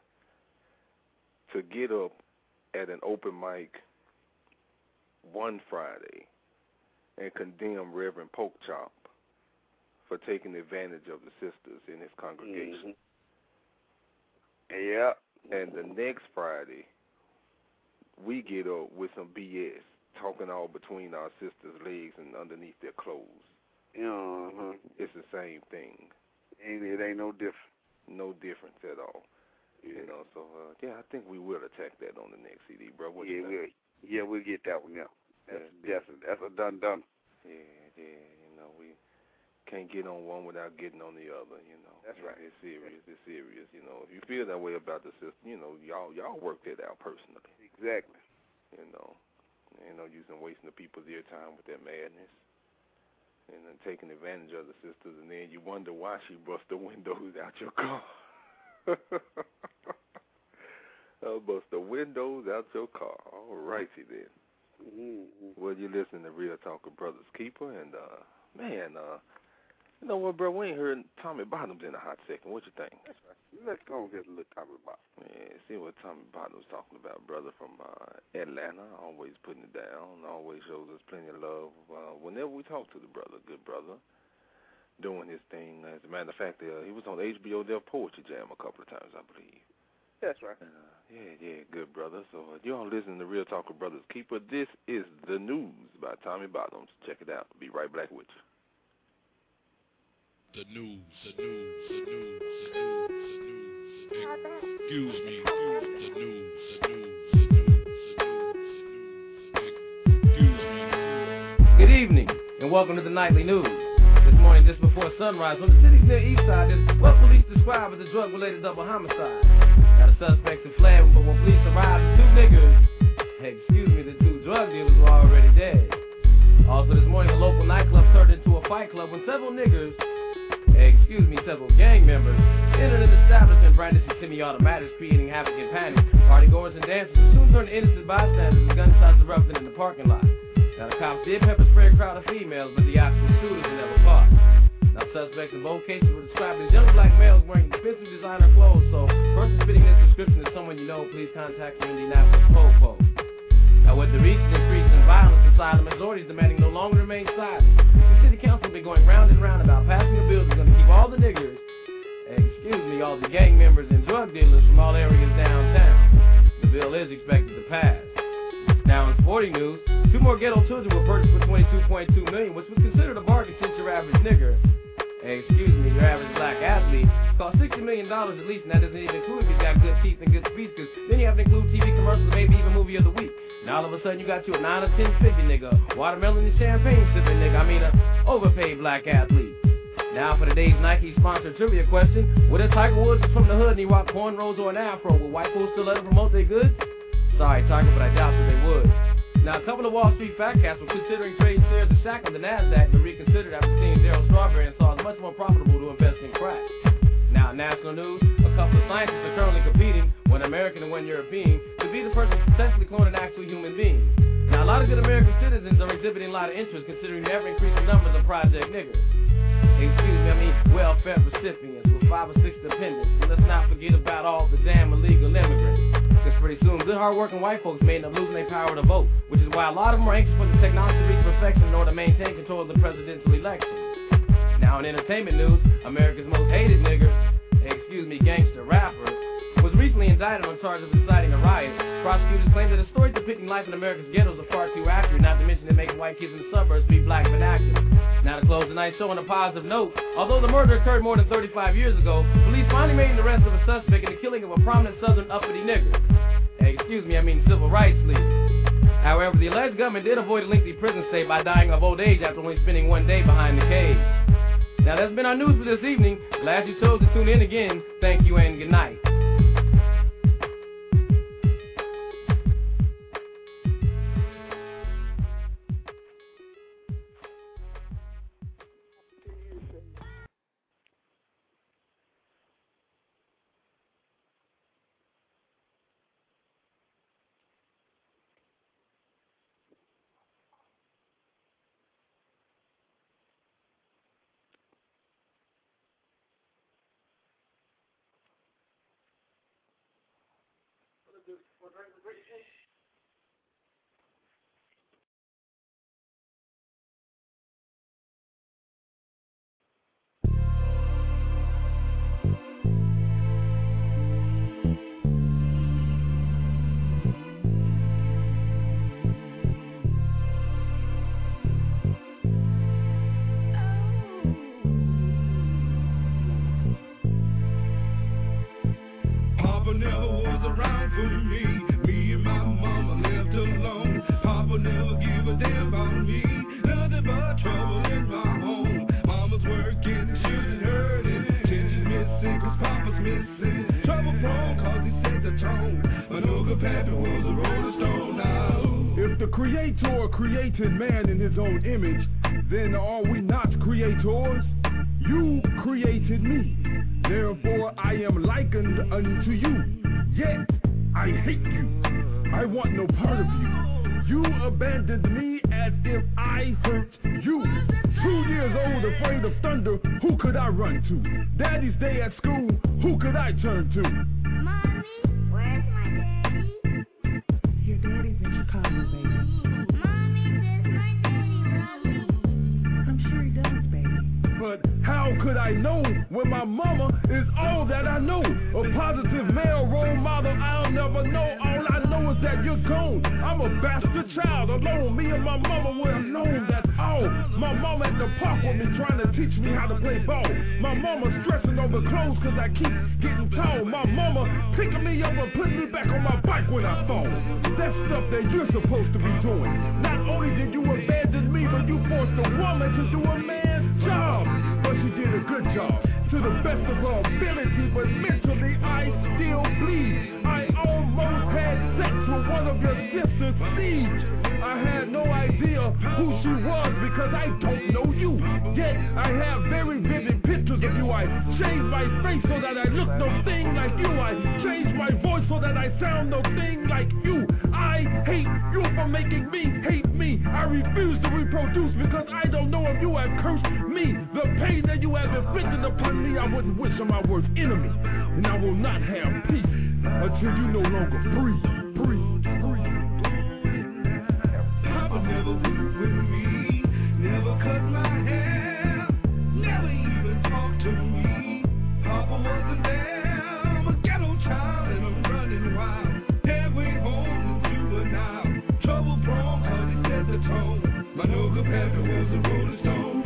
to get up at an open mic one Friday and condemn Reverend Porkchop for taking advantage of the sisters in his congregation. Mm-hmm. Yeah. And the next Friday, we get up with some B S, talking all between our sisters' legs and underneath their clothes. Uh-huh. It's the same thing. Ain't it ain't no different. No difference at all. Yeah. You know, so, uh, yeah, I think we will attack that on the next C D, bro. What yeah, you think? we'll, yeah, we'll get that one, yeah. That's, yeah. that's, a, that's a done-done. Yeah, yeah, you know, we can't get on one without getting on the other, you know. That's right. It's serious, it's serious, you know. If you feel that way about the system, you know, y'all y'all work that out personally. Exactly. You know, ain't no use in wasting the people's ear time with that madness. And then taking advantage of the sisters, and then you wonder why she bust the windows out your car. I'll bust the windows out your car. All righty then. Mm-hmm. Well, you're listening to Real Talk with Brothers Keeper, and, uh, man, uh, you know what, bro, we ain't heard Tommy Bottoms in a hot second. What you think? That's right. Let's go and get a look Tommy Bottoms. Yeah, see what Tommy Bottoms talking about, brother from uh, Atlanta, always putting it down, always shows us plenty of love. Uh, whenever we talk to the brother, good brother, doing his thing. As a matter of fact, uh, he was on H B O Def Poetry Jam a couple of times, I believe. That's right. Uh, yeah, yeah, good brother. So uh, y'all listening to Real Talk with Brothers Keeper. This is The News by Tommy Bottoms. Check it out. Be right back with you. The news, the news, the news, the news, the news. Excuse me, the news, the news, the news, the news, excuse me. Good evening, and welcome to the Nightly News. This morning, just before sunrise, on the city's near East Side, there's what police describe as a drug-related double homicide. Now, the suspects have fled, but when police arrived, the two niggas, excuse me, the two drug dealers were already dead. Also, this morning, a local nightclub turned into a fight club when several niggers, excuse me, several gang members, entered an establishment brandishing semi-automatics, creating havoc and panic. Partygoers and dancers soon turned innocent bystanders with gunshots erupting in the parking lot. Now, the cops did pepper spray a crowd of females, but the actual shooters were never caught. Now, suspects in both cases were described as young black males wearing expensive designer clothes, so person fitting this description is someone you know, please contact your Indianapolis Popo. Now with the recent increase in violence, the silent majority is demanding no longer remain silent. The city council has been going round and round about passing a bill that's going to keep all the niggers, excuse me, all the gang members and drug dealers from all areas downtown. The bill is expected to pass. Now in sporting news, two more ghetto children were purchased for twenty-two point two million dollars, which was considered a bargain since your average nigger, excuse me, your average black athlete, cost sixty million dollars at least, and that doesn't even include if he's got good teeth and good speech, because then you have to include T V commercials and maybe even movie of the week. Now all of a sudden you got you a nine or ten figure nigga, watermelon and champagne sipping nigga, I mean a overpaid black athlete. Now for today's Nike sponsored trivia question, what if Tiger Woods is from the hood and he rocked cornrows or an afro, will white folks still let him promote their goods? Sorry Tiger, but I doubt that they would. Now a couple of Wall Street fat cats were considering trading shares of Shaq on the NASDAQ to reconsider after seeing Darryl Strawberry and saw it's much more profitable to invest in crack. Now in national news, a couple of scientists are currently competing, one American and one European, to be the person to successfully clone an actual human being. Now a lot of good American citizens are exhibiting a lot of interest considering the ever-increasing numbers of project niggers. Excuse me, I mean welfare recipients with five or six dependents. And let's not forget about all the damn illegal immigrants. Because pretty soon, good hard-working white folks may end up losing their power to vote, which is why a lot of them are anxious for the technology to reach perfection in order to maintain control of the presidential election. Now in entertainment news, America's most hated nigger, excuse me, gangster rapper, was recently indicted on charges of inciting a riot. Prosecutors claim that the stories depicting life in America's ghettos are far too accurate, not to mention it making white kids in the suburbs be black vernacular. Now to close tonight's show on a positive note, although the murder occurred more than thirty-five years ago, police finally made an arrest of a suspect in the killing of a prominent southern uppity nigger. Hey, excuse me, I mean civil rights leader. However, the alleged gunman did avoid a lengthy prison stay by dying of old age after only spending one day behind the cage. Now that's been our news for this evening. Glad you chose to tune in again. Thank you and good night. Creator created man in his own image, then are we not creators? You created me, therefore I am likened unto you. Yet I hate you, I want no part of you. You abandoned me as if I hurt you. Two years old, afraid of thunder, who could I run to? Daddy's day at school, who could I turn to? Mommy, where's my daddy? Your daddy's in Chicago, baby. But how could I know when my mama is all that I know? A positive male role model, I'll never know. All I know is that you're gone. I'm a bastard child alone. Me and my mama were alone, that's all. My mama at the park with me trying to teach me how to play ball. My mama stressing over clothes cause I keep getting tall. My mama picking me up and putting me back on my bike when I fall. That's stuff that you're supposed to be doing. Not only did you abandon me, but you forced a woman to do a man's job. But she did a good job, to the best of her ability, but mentally I still bleed. I almost had sex with one of your sisters, Steve. I had no idea who she was because I don't know you. Yet I have very vivid pictures of you. I changed my face so that I look no thing like you. I changed my voice so that I sound no thing like you. I hate you for making me hate me. I refuse to reproduce because I don't know if you have cursed me. The pain that you have inflicted upon me, I wouldn't wish on my worst enemy. And I will not have peace until you no longer breathe, breathe, breathe. never moved with me, never cut my hair, never even talked to me. Papa wasn't there, I'm a ghetto child and I'm running wild. Halfway home and juvenile, trouble prone, cause he set the tone. My no-good pastor was a rolling stone.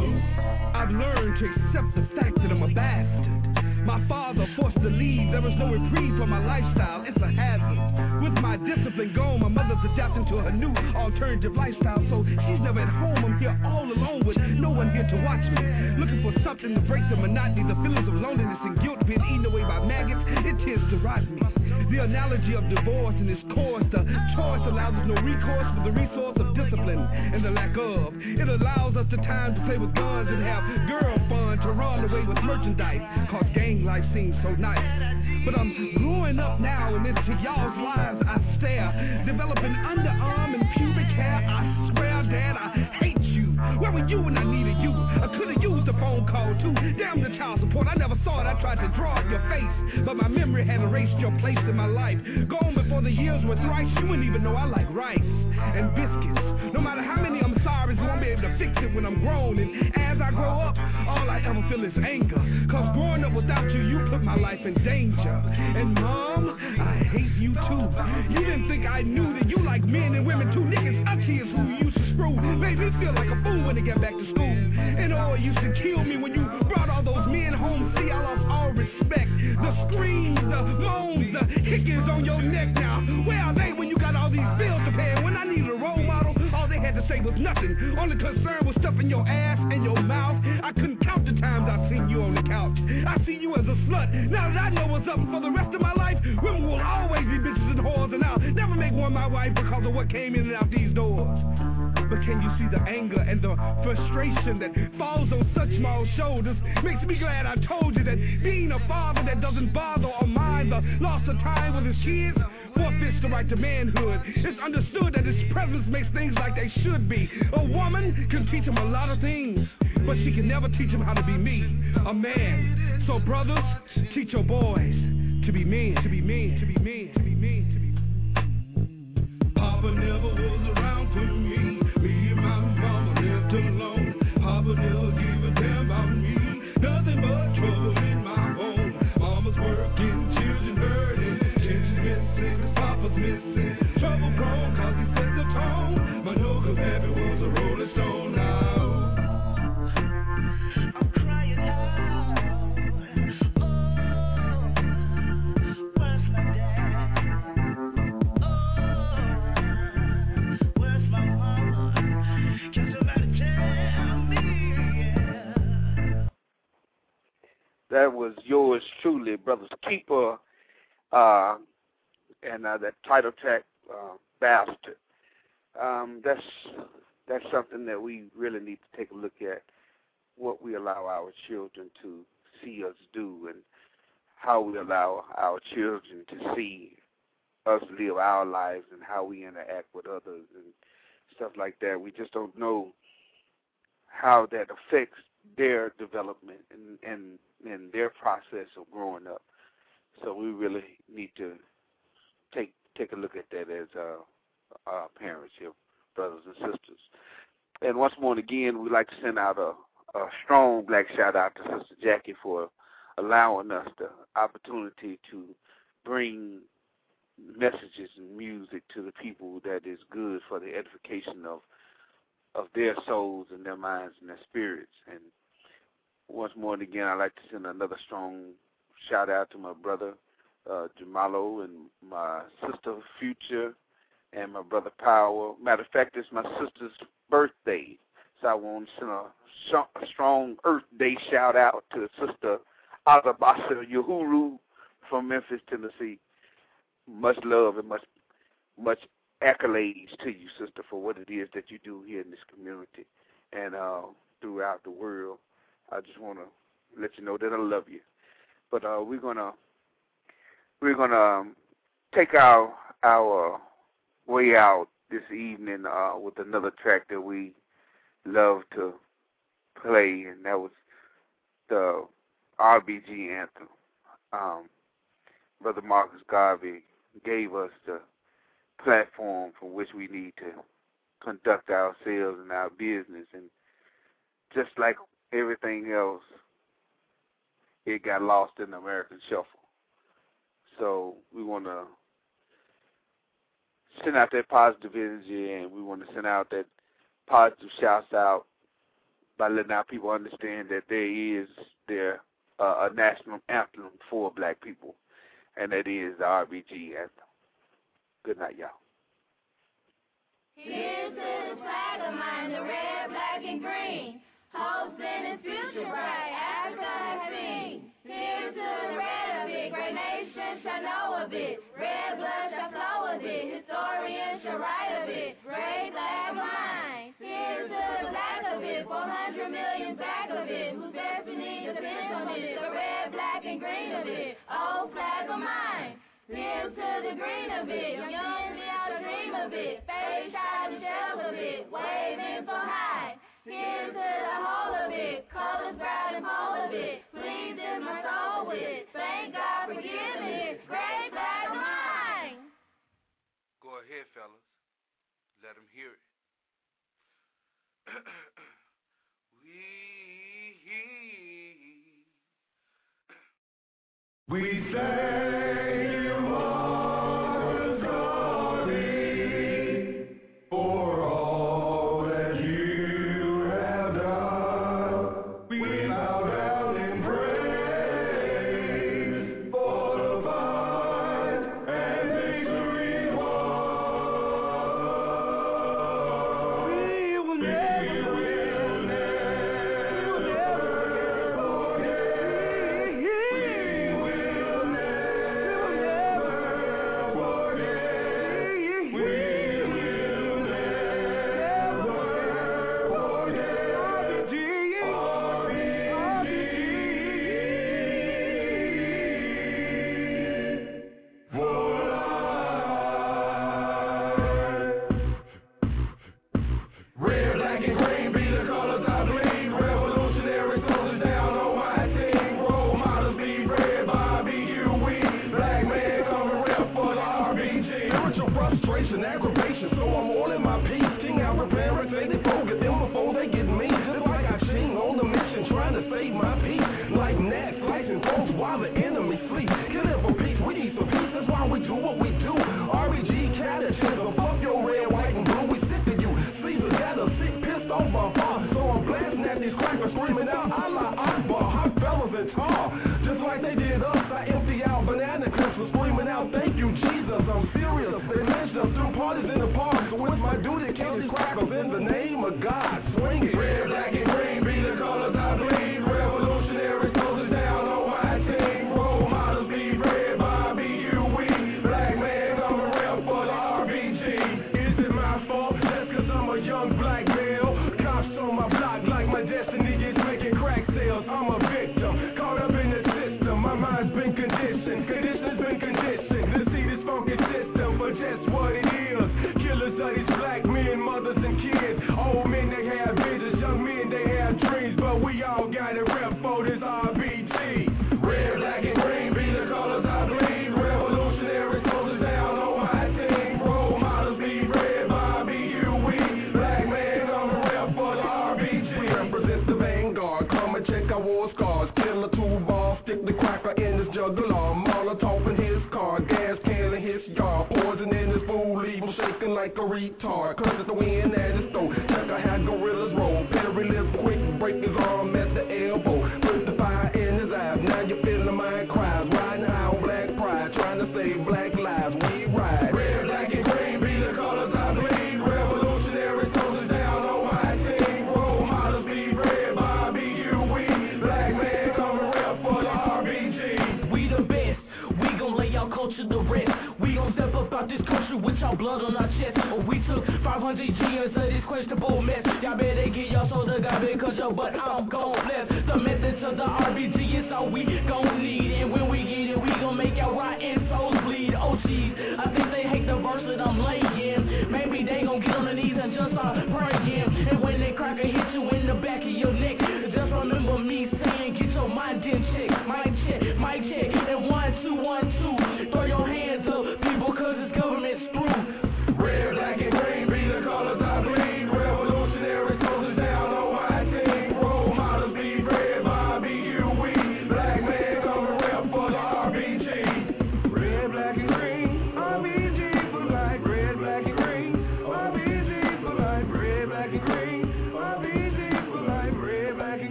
Oh, I've learned to accept the fact that I'm a bastard. My father forced to leave, there was no reprieve for my lifestyle, it's a hazard. With my discipline gone, my mother's adapting to her new alternative lifestyle, so she's never at home, I'm here all alone with no one here to watch me. Looking for something to break the monotony, the feelings of loneliness and guilt being eaten away by maggots, it tends to rot me. The analogy of divorce and its course, the choice allows us no recourse for the resource of discipline and the lack of. It allows us the time to play with guns and have girl fun, to run away with merchandise, cause gang life seems so nice. But I'm growing up now and into y'all's lives I stare, developing underarm and pubic hair. I swear, Dad, I hate you. Where were you when I needed you? I could've used a phone call too. Damn the child support, I never saw it. I tried to draw your face, but my memory had erased your place in my life. Gone before the years were thrice. You wouldn't even know I like rice and biscuits. No matter how many I'm sorry, you won't be able to fix it when I'm grown. And as I grow up, all I ever feel is anger, cause growing up without you, you put my life in danger. And Mom, I hate you too. You didn't think I knew that you like men and women too. Niggas up here is who you used to screw. Made me feel like a fool when they get back to school. And oh, you used to kill me when you brought all those men home. See, I lost all respect. The screams, the moans, the hickings on your neck now. Where are they when you got all these bills to pay? And when I needed a role model, all they had to say was nothing. Only concern was stuffing your ass and your mouth. I couldn't count the times I seen you on the couch. I see you as a slut. Now that I know what's up for the rest of my life, women will always be bitches and whores, and I'll never make one my wife because of what came in and out these doors. But can you see the anger and the frustration that falls on such small shoulders? Makes me glad I told you that being a father that doesn't bother or mind the loss of time with his kids forfeits the right to manhood. It's understood that his presence makes things like they should be. A woman can teach him a lot of things, but she can never teach him how to be me, a man. So brothers, teach your boys to be men, to be men, to be men, to be men, to be men. Papa never was around for me. Me and my mama lived alone. Papa never gave a damn about me. Nothing but trouble in my home. Mama's working, children hurting. Tension's missing, Papa's missing. Trouble prone, cause he set the tone. My no-good baby was a rolling stone now. I'm crying out. Oh, where's my dad? Oh, where's my mama? Can somebody tell me? Yeah. That was yours truly, Brothers Keeper, uh, and uh, that title track, uh, Bastard. Um, that's that's something that we really need to take a look at, what we allow our children to see us do and how we allow our children to see us live our lives and how we interact with others and stuff like that. We just don't know how that affects their development and, and, and their process of growing up. So we really need to take take a look at that as uh, our parents here, brothers and sisters. And once more and again, we'd like to send out a, a strong black shout-out to Sister Jackie for allowing us the opportunity to bring messages and music to the people that is good for the edification of of their souls and their minds and their spirits. And once more and again, I'd like to send another strong shout-out to my brother, uh, Jamalo, and my sister, Future, and my brother, Power. Matter of fact, it's my sister's birthday, so I want to send a, sh- a strong Earth Day shout-out to Sister Alabasa Uhuru from Memphis, Tennessee. Much love and much much accolades to you, sister, for what it is that you do here in this community and uh, throughout the world. I just want to let you know that I love you. But uh, we're gonna we're gonna um, take our our way out this evening uh, with another track that we love to play, and that was the R B G anthem. Um, Brother Marcus Garvey gave us the platform from which we need to conduct ourselves and our business. And just like everything else, it got lost in the American shuffle. So we want to send out that positive energy, and we want to send out that positive shouts out by letting our people understand that there is there uh, a national anthem for black people, and that is the R B G anthem. Good night, y'all. Here's to the flag of mine, the red, black, and green. Hopes in its future bright, Africa has seen. Here's to the red of it, great nation shall know of it. Red blood shall flow of it, historians shall write of it. Great flag of mine. Here's to the black of it, four hundred million back of it, whose destiny depends on it. The red, black, and green of it, oh flag of mine. Here's to the green of it, young me out a dream of it. Face out the shells of it, waving so high. Here's to the whole of it, colors bright and whole of it. Please is my soul with it. Thank God for giving it. Great flag of mine. Go ahead, fellas. Let them hear it. we we thank you, Mother Glory, for all that you have done. We bow down in praise for the fight and victory won. We will never, we will never forget. We will never forget. We will never forget. R B G, R B G, for red, black, and green be the colors I bleed. Revolutionary soldiers down on my team. Role models be red, Bobby, you, we. Black man coming rep for the R B G. Spiritual frustration, aggravation, so I'm all in my peace. King Albert parents say they focus them before they get me. Just like I sing on the mission, trying to save my peace. Like gnats, slicing throats while the enemy sleep. Killing for peace, we need some peace, that's why we do what we do. R B G catechism, fuck your red, white, and blue, we sick to you. Caesar got a sick, pissed off my bar, so I'm blasting at these crackers, screaming out, Allah Akbar, hot fellas and tar. Just like they did us, I empty out banana clips for screaming out, thank you, Jesus, I'm serious. They lynched us through parties in the park, so it's my duty to kill these crackers in the name of God. Swing it. Red, black, and green be the colors I bleed. Revolutionary soldiers down on my team. Role models be red, Bobby, you, we. Black man coming rep for the R B G. Is it my fault? Just cause I'm a young black male. Cops on my block like my destiny is making crack sales. I'm a victim, caught up in the system. My mind's been conditioned, condition's been conditioned to see this funky system for just what it is. Killers of these black men, mothers and kids. Old men, they have visions, young men, they have dreams, but we all got it rep for this R B G. Red, black, and green be the colors I bleed. Revolutionary soldiers down on my team. Role models be red, Bobby, you, we. Black man coming rep for the R B G. We represent the vanguard, come and check our war scars. Kill a two ball, stick the cracker in his jugular. Molotov in his car, gas can in his yard. Poison in his food, leave him shaking like a retard. Cause it's the wind at his throat, check out how gorillas roll. Perry lives quick, break his arm at the elbow. Put the fire in his eyes, now you feeling my cries. Riding high on black pride, trying to save black lives, we ride. Red, black, and green be the colors I bleed. Revolutionary soldiers down on my team. Role models be red, Bobby, you, we. Black man coming rep for the R B G. We the best, we gon' lay our culture to rest. We gon' step up out this country with y'all blood on our chest. Or we took five hundred G's of this questionable mess. Y'all better get y'all soda garbage cause your butt I'm gon' bless. The message of the R B G is all we gon'